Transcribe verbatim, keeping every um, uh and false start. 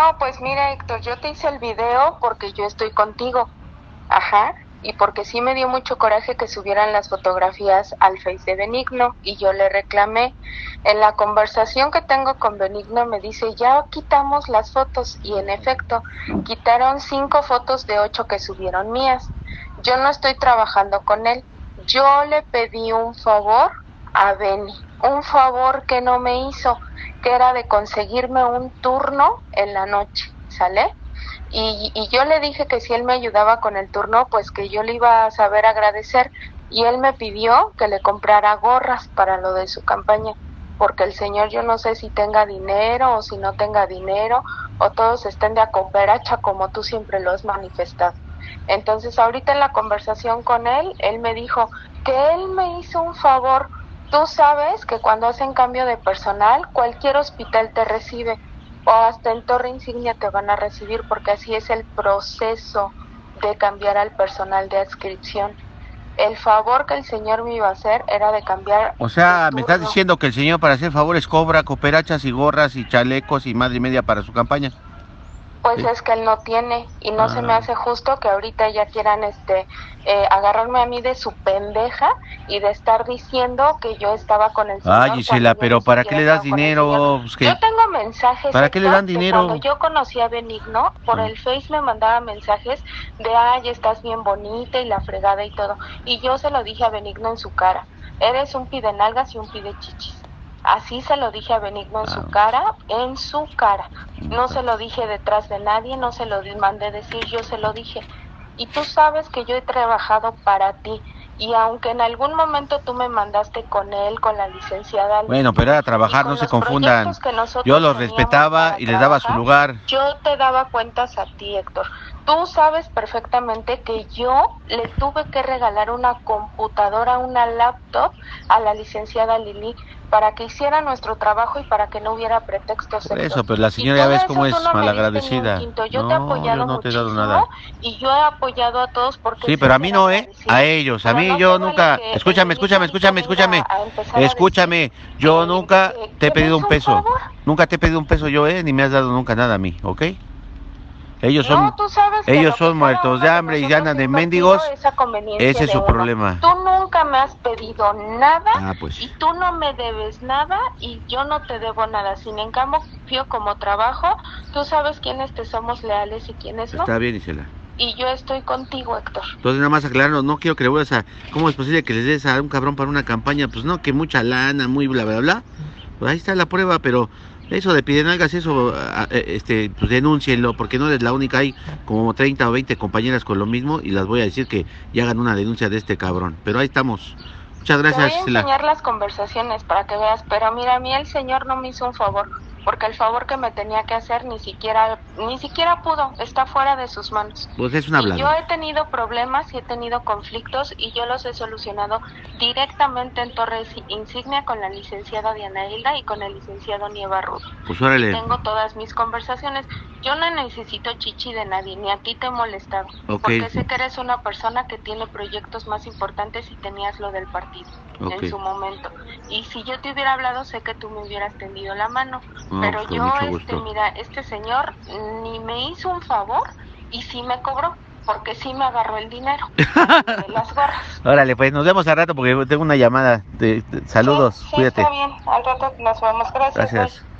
No, pues mira, Héctor, yo te hice el video porque yo estoy contigo. Ajá. Y porque sí me dio mucho coraje que subieran las fotografías al Face de Benigno y yo le reclamé. En la conversación que tengo con Benigno me dice, ya quitamos las fotos, y en efecto, quitaron cinco fotos de ocho que subieron mías. Yo no estoy trabajando con él. Yo le pedí un favor a Beni, un favor que no me hizo, que era de conseguirme un turno en la noche, ¿sale? Y, y yo le dije que si él me ayudaba con el turno, pues que yo le iba a saber agradecer, y él me pidió que le comprara gorras para lo de su campaña, porque el señor, yo no sé si tenga dinero o si no tenga dinero, o todos estén de acoperacha como tú siempre lo has manifestado. Entonces ahorita en la conversación con él, él me dijo que él me hizo un favor. Tú sabes que cuando hacen cambio de personal, cualquier hospital te recibe, o hasta en Torre Insignia te van a recibir, porque así es el proceso de cambiar al personal de adscripción. El favor que el señor me iba a hacer era de cambiar. O sea, me estás diciendo que el señor para hacer favores cobra cooperachas y gorras y chalecos y madre y media para su campaña. Pues Sí. es que él no tiene, y no Ah. se me hace justo que ahorita ya quieran este eh, agarrarme a mí de su pendeja y de estar diciendo que yo estaba con el señor. Ay, Gisela, pero ¿para qué le das dinero? Pues que... Yo tengo mensajes. ¿Para qué le dan dinero? Cuando yo conocí a Benigno, por ah. el Face me mandaba mensajes de, ay, estás bien bonita y la fregada y todo. Y yo se lo dije a Benigno en su cara, eres un pide nalgas y un pide chichis. Así se lo dije a Benigno en ah. su cara, en su cara. No se lo dije detrás de nadie, no se lo mandé decir, yo se lo dije. Y tú sabes que yo he trabajado para ti. Y aunque en algún momento tú me mandaste con él, con la licenciada... Bueno, pero era trabajar, no se confundan. Yo los respetaba y les daba su lugar. Yo te daba cuentas a ti, Héctor. Tú sabes perfectamente que yo le tuve que regalar una computadora, una laptop a la licenciada Lili para que hiciera nuestro trabajo y para que no hubiera pretextos. Por eso, pues la señora ya ves cómo es no malagradecida. Yo no, te he apoyado yo no te he dado nada. Y yo he apoyado a todos porque... Sí, pero a mí no, ¿eh? A ellos, a mí no yo nunca... Vale escúchame, escúchame, escúchame, escúchame. Escúchame, yo nunca que, te he pedido un peso. Un nunca te he pedido un peso yo, ¿eh? Ni me has dado nunca nada a mí, ¿ok? Ellos son, no, ellos son muertos de hambre y andan de mendigos. Ese es su problema. Tú nunca me has pedido nada ah, pues. y tú no me debes nada y yo no te debo nada. Sin en cambio, como trabajo, tú sabes quiénes te somos leales y quiénes no. Está bien, Isela. Y yo estoy contigo, Héctor. Entonces nada más aclararnos, no quiero que le vuelvas a... ¿Cómo es posible que les des a un cabrón para una campaña? Pues no, que mucha lana, muy bla, bla, bla. Pues ahí está la prueba, pero... Eso de piden algas, eso, este, pues denúncienlo, porque no eres la única, hay como treinta o veinte compañeras con lo mismo y las voy a decir que ya hagan una denuncia de este cabrón. Pero ahí estamos. Muchas gracias. Te voy a enseñar las conversaciones para que veas, pero mira, a mí el señor no me hizo un favor, porque el favor que me tenía que hacer ni siquiera, ni siquiera pudo, está fuera de sus manos. Pues es una hablada. Yo he tenido problemas y he tenido conflictos y yo los he solucionado directamente en Torres Insignia con la licenciada Diana Hilda y con el licenciado Nieva Rudo. Pues órale. Tengo todas mis conversaciones. Yo no necesito chichi de nadie, ni a ti te he molestado. Okay. Porque sé que eres una persona que tiene proyectos más importantes y tenías lo del partido okay. en su momento. Y si yo te hubiera hablado, sé que tú me hubieras tendido la mano. No, pero pues yo, este, mira, este señor ni me hizo un favor y sí me cobró, porque sí me agarró el dinero de las gorras. Órale, pues nos vemos al rato porque tengo una llamada. De, de, saludos, sí, sí, cuídate. Está bien, al rato nos vemos. Gracias. Gracias.